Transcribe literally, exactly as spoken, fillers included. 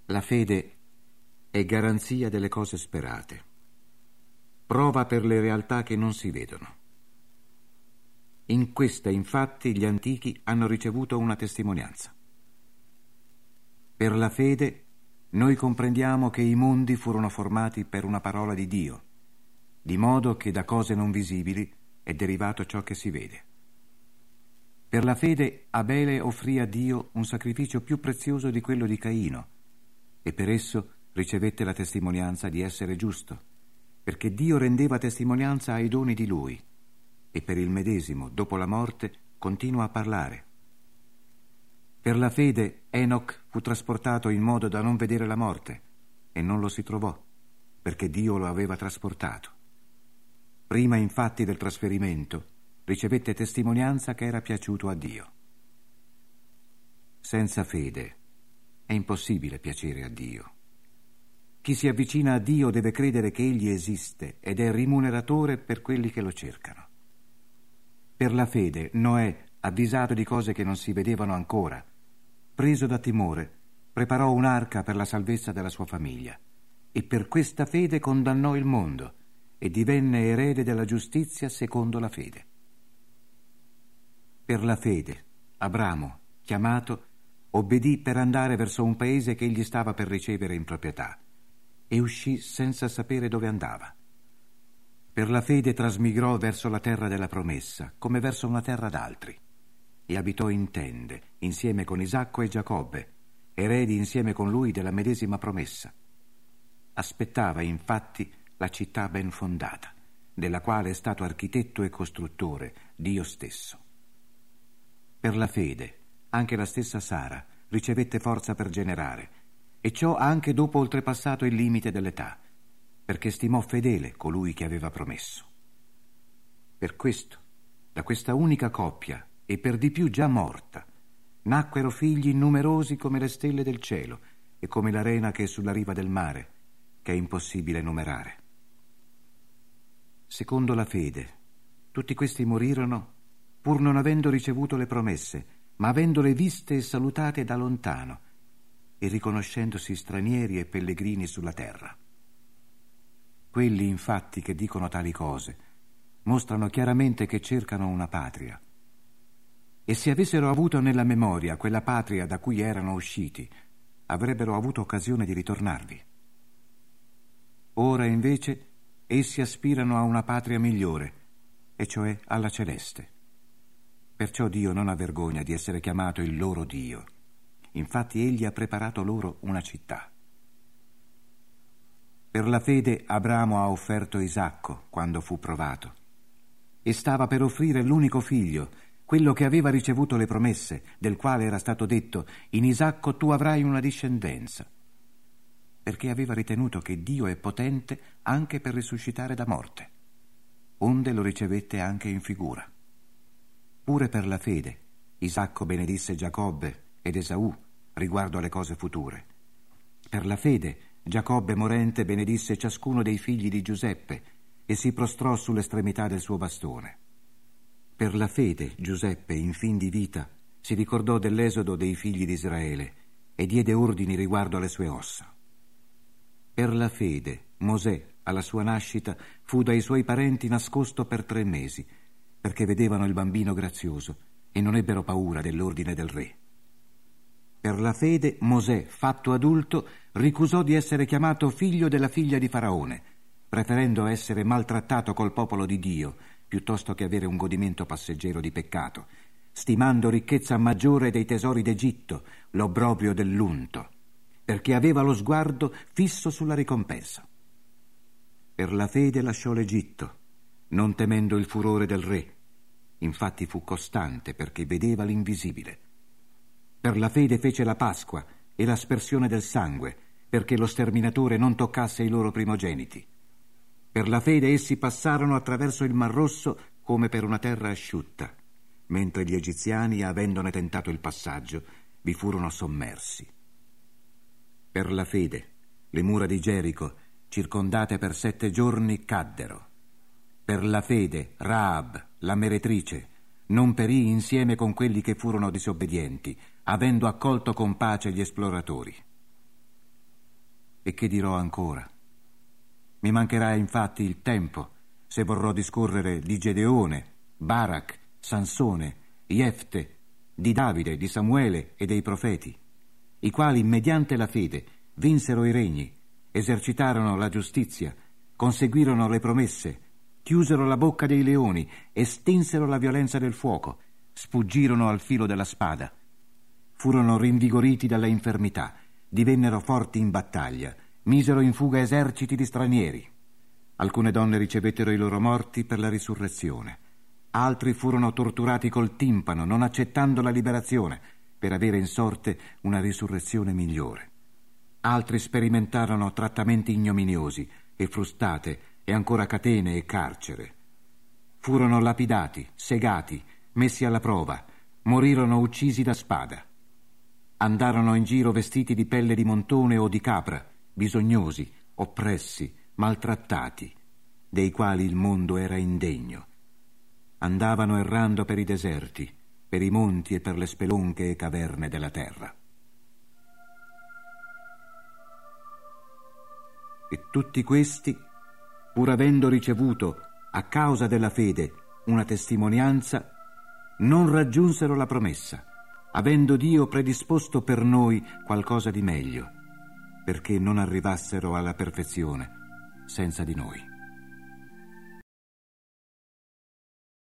La fede è garanzia delle cose sperate, prova per le realtà che non si vedono. In questa, infatti, gli antichi hanno ricevuto una testimonianza. Per la fede noi comprendiamo che i mondi furono formati per una parola di Dio, di modo che da cose non visibili è derivato ciò che si vede. Per la fede Abele offrì a Dio un sacrificio più prezioso di quello di Caino, e per esso ricevette la testimonianza di essere giusto, perché Dio rendeva testimonianza ai doni di lui, e per il medesimo, dopo la morte, continua a parlare. Per la fede Enoch fu trasportato in modo da non vedere la morte, e non lo si trovò, perché Dio lo aveva trasportato. Prima infatti del trasferimento ricevette testimonianza che era piaciuto a Dio. Senza fede è impossibile piacere a Dio. Chi si avvicina a Dio deve credere che Egli esiste ed è rimuneratore per quelli che lo cercano. Per la fede Noè, avvisato di cose che non si vedevano ancora, preso da timore, preparò un'arca per la salvezza della sua famiglia, e per questa fede condannò il mondo e divenne erede della giustizia secondo la fede. Per la fede Abramo, chiamato, obbedì per andare verso un paese che egli stava per ricevere in proprietà, e uscì senza sapere dove andava. Per la fede trasmigrò verso la terra della promessa, come verso una terra d'altri, e abitò in tende, insieme con Isacco e Giacobbe, eredi insieme con lui della medesima promessa. Aspettava infatti la città ben fondata, della quale è stato architetto e costruttore Dio stesso. Per la fede anche la stessa Sara ricevette forza per generare, e ciò anche dopo oltrepassato il limite dell'età, perché stimò fedele colui che aveva promesso. Per questo, da questa unica coppia, e per di più già morta, nacquero figli numerosi come le stelle del cielo e come l'arena che è sulla riva del mare, che è impossibile numerare. Secondo la fede, tutti questi morirono pur non avendo ricevuto le promesse, ma avendole viste e salutate da lontano, e riconoscendosi stranieri e pellegrini sulla terra. Quelli, infatti, che dicono tali cose, mostrano chiaramente che cercano una patria. E se avessero avuto nella memoria quella patria da cui erano usciti, avrebbero avuto occasione di ritornarvi. Ora, invece, essi aspirano a una patria migliore, e cioè alla celeste. Perciò Dio non ha vergogna di essere chiamato il loro Dio. Infatti egli ha preparato loro una città. Per la fede Abramo ha offerto Isacco quando fu provato, e stava per offrire l'unico figlio, quello che aveva ricevuto le promesse, del quale era stato detto: in Isacco tu avrai una discendenza, perché aveva ritenuto che Dio è potente anche per risuscitare da morte, onde lo ricevette anche in figura. Pure per la fede Isacco benedisse Giacobbe ed Esaù riguardo alle cose future. Per la fede Giacobbe morente benedisse ciascuno dei figli di Giuseppe e si prostrò sull'estremità del suo bastone. Per la fede Giuseppe, in fin di vita, si ricordò dell'esodo dei figli di Israele e diede ordini riguardo alle sue ossa. Per la fede Mosè, alla sua nascita, fu dai suoi parenti nascosto per tre mesi, perché vedevano il bambino grazioso e non ebbero paura dell'ordine del re. Per la fede Mosè, fatto adulto, ricusò di essere chiamato figlio della figlia di Faraone, preferendo essere maltrattato col popolo di Dio, piuttosto che avere un godimento passeggero di peccato, stimando ricchezza maggiore dei tesori d'Egitto, l'obbrobrio dell'unto, perché aveva lo sguardo fisso sulla ricompensa. Per la fede lasciò l'Egitto, non temendo il furore del re. Infatti fu costante perché vedeva l'invisibile. Per la fede fece la Pasqua e l'aspersione del sangue, perché lo sterminatore non toccasse i loro primogeniti. Per la fede essi passarono attraverso il Mar Rosso come per una terra asciutta, mentre gli egiziani, avendone tentato il passaggio, vi furono sommersi. Per la fede le mura di Gerico, circondate per sette giorni, caddero. Per la fede Rahab, la meretrice, non perì insieme con quelli che furono disobbedienti, avendo accolto con pace gli esploratori. E che dirò ancora? Mi mancherà infatti il tempo se vorrò discorrere di Gedeone, Barak, Sansone, Jefte, di Davide, di Samuele e dei profeti, i quali mediante la fede vinsero i regni, esercitarono la giustizia, conseguirono le promesse, chiusero la bocca dei leoni, estinsero la violenza del fuoco, sfuggirono al filo della spada, furono rinvigoriti dalla infermità, divennero forti in battaglia, misero in fuga eserciti di stranieri. Alcune donne ricevettero i loro morti per la risurrezione. Altri furono torturati col timpano, non accettando la liberazione, per avere in sorte una risurrezione migliore. Altri sperimentarono trattamenti ignominiosi e frustate e ancora catene e carcere. Furono lapidati, segati, messi alla prova, morirono uccisi da spada. Andarono in giro vestiti di pelle di montone o di capra, bisognosi, oppressi, maltrattati, dei quali il mondo era indegno. Andavano errando per i deserti, per i monti e per le spelonche e caverne della terra. E tutti questi, pur avendo ricevuto, a causa della fede, una testimonianza, non raggiunsero la promessa, avendo Dio predisposto per noi qualcosa di meglio, perché non arrivassero alla perfezione senza di noi.